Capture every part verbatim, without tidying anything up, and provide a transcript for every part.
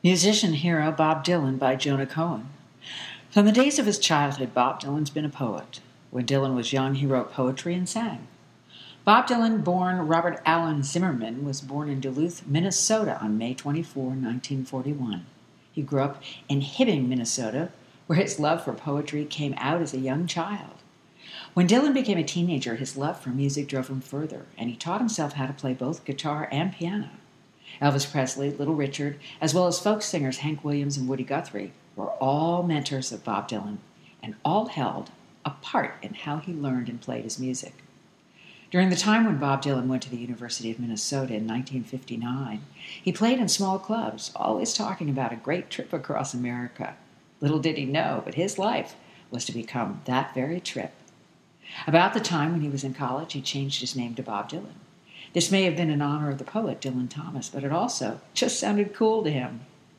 Musician hero Bob Dylan by Jonah Cohen. From the days of his childhood, Bob Dylan's been a poet. When Dylan was young, he wrote poetry and sang. Bob Dylan, born Robert Allen Zimmerman, was born in Duluth, Minnesota on May twenty-fourth, nineteen forty-one. He grew up in Hibbing, Minnesota, where his love for poetry came out as a young child. When Dylan became a teenager, his love for music drove him further, and he taught himself how to play both guitar and piano. Elvis Presley, Little Richard, as well as folk singers Hank Williams and Woody Guthrie were all mentors of Bob Dylan, and all held a part in how he learned and played his music. During the time when Bob Dylan went to the University of Minnesota in nineteen fifty-nine, he played in small clubs, always talking about a great trip across America. Little did he know, but his life was to become that very trip. About the time when he was in college, he changed his name to Bob Dylan. This may have been in honor of the poet Dylan Thomas, but it also just sounded cool to him.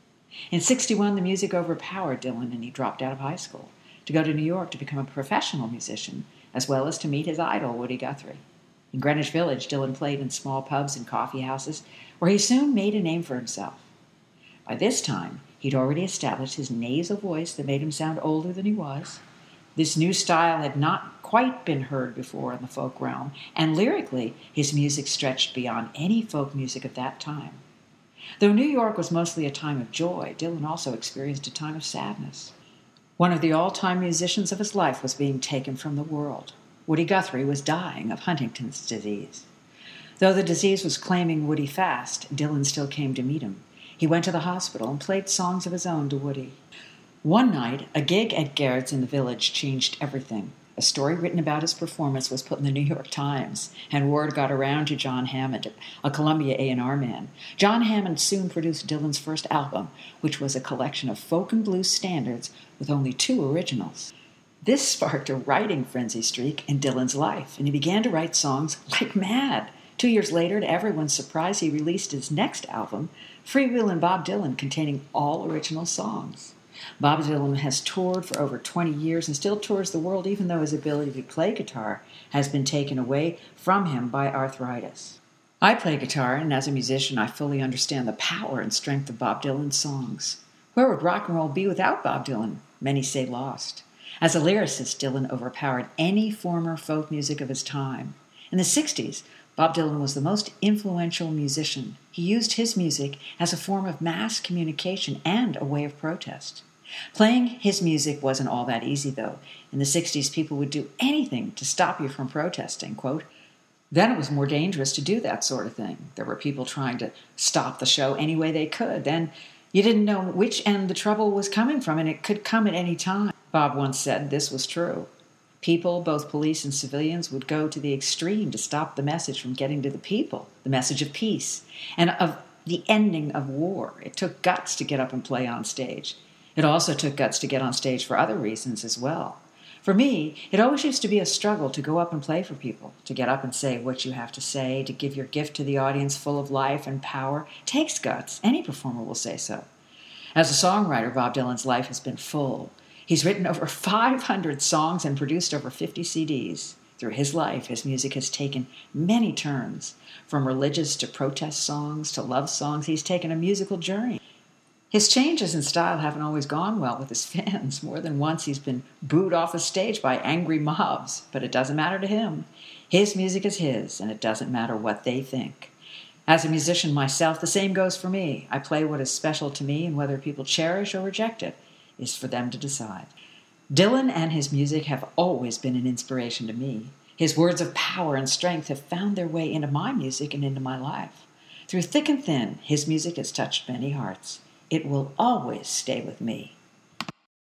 In sixty-one, the music overpowered Dylan, and he dropped out of high school to go to New York to become a professional musician, as well as to meet his idol, Woody Guthrie. In Greenwich Village, Dylan played in small pubs and coffee houses, where he soon made a name for himself. By this time, he'd already established his nasal voice that made him sound older than he was. This new style had not quite been heard before in the folk realm, and lyrically, his music stretched beyond any folk music of that time. Though New York was mostly a time of joy, Dylan also experienced a time of sadness. One of the all-time musicians of his life was being taken from the world. Woody Guthrie was dying of Huntington's disease. Though the disease was claiming Woody fast, Dylan still came to meet him. He went to the hospital and played songs of his own to Woody. One night, a gig at Gaird's in the Village changed everything. A story written about his performance was put in the New York Times, and word got around to John Hammond, a Columbia A and R man. John Hammond soon produced Dylan's first album, which was a collection of folk and blues standards with only two originals. This sparked a writing frenzy streak in Dylan's life, and he began to write songs like mad. Two years later, to everyone's surprise, he released his next album, Freewheelin' Bob Dylan, containing all original songs. Bob Dylan has toured for over twenty years and still tours the world, even though his ability to play guitar has been taken away from him by arthritis. I play guitar, and as a musician, I fully understand the power and strength of Bob Dylan's songs. Where would rock and roll be without Bob Dylan? Many say lost. As a lyricist, Dylan overpowered any former folk music of his time. In the sixties, Bob Dylan was the most influential musician. He used his music as a form of mass communication and a way of protest. Playing his music wasn't all that easy, though. In the sixties, people would do anything to stop you from protesting, quote. Then it was more dangerous to do that sort of thing. There were people trying to stop the show any way they could. Then you didn't know which end the trouble was coming from, and it could come at any time. Bob once said this was true. People, both police and civilians, would go to the extreme to stop the message from getting to the people, the message of peace, and of the ending of war. It took guts to get up and play on stage. It also took guts to get on stage for other reasons as well. For me, it always used to be a struggle to go up and play for people, to get up and say what you have to say, to give your gift to the audience full of life and power. It takes guts. Any performer will say so. As a songwriter, Bob Dylan's life has been full. He's written over five hundred songs and produced over fifty C Ds. Through his life, his music has taken many turns. From religious to protest songs to love songs, he's taken a musical journey. His changes in style haven't always gone well with his fans. More than once he's been booed off the stage by angry mobs, but it doesn't matter to him. His music is his, and it doesn't matter what they think. As a musician myself, the same goes for me. I play what is special to me, and whether people cherish or reject it is for them to decide. Dylan and his music have always been an inspiration to me. His words of power and strength have found their way into my music and into my life. Through thick and thin, his music has touched many hearts. It will always stay with me.